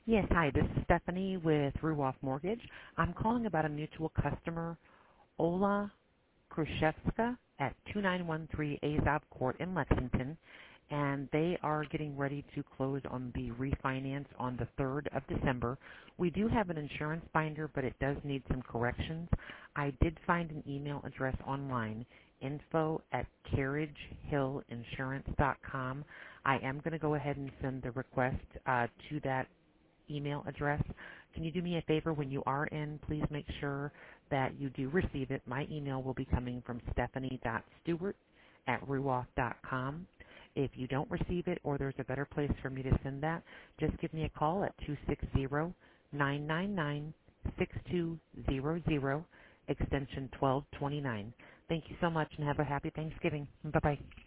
Yes, hi, this is Stephanie with Ruoff Mortgage. I'm calling about a mutual customer, Ola Khrushchevska at 2913 Azov Court in Lexington, and they are getting ready to close on the refinance on the 3rd of December. We do have an insurance binder, but it does need some corrections. I did find an email address online, info@carriagehillinsurance.com. I am going to go ahead and send the request to that email address. Can you do me a favor when you are in? Please make sure that you do receive it. My email will be coming from stephanie.stewart@ruoff.com. If you don't receive it or there's a better place for me to send that, just give me a call at 260-999-6200, extension 1229. Thank you so much and have a happy Thanksgiving. Bye-bye.